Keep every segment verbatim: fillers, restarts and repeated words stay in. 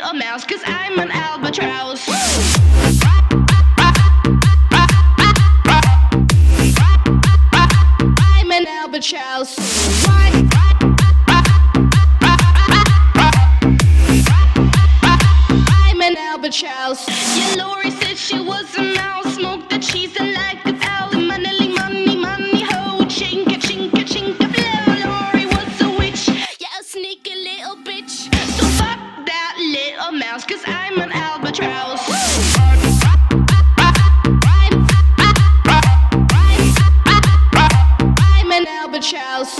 little mouse, 'cause I'm an albatross. I'm an albatross. I'm an albatross. Yeah, Lori said she was a mouse, smoked the cheese and like a owl. Money, money, money, ho, chinka, chinka, chinka, blow. Lori was a witch, yeah, a sneaky little bitch. So fuck that little mouse, 'cause I'm an albatross. I'm an albatross.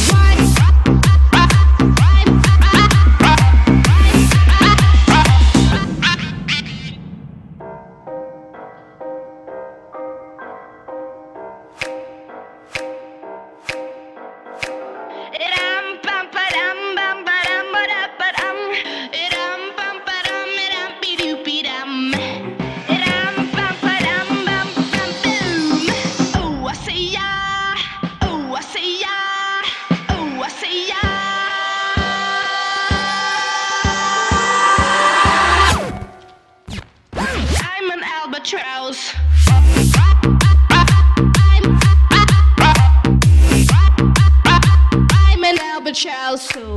Albatross. I'm an albatross.